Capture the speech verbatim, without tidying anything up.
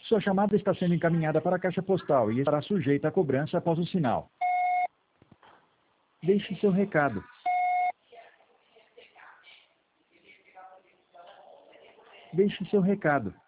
Sua chamada está sendo encaminhada para a caixa postal e estará sujeita a cobrança após o sinal. Deixe seu recado. Deixe seu recado.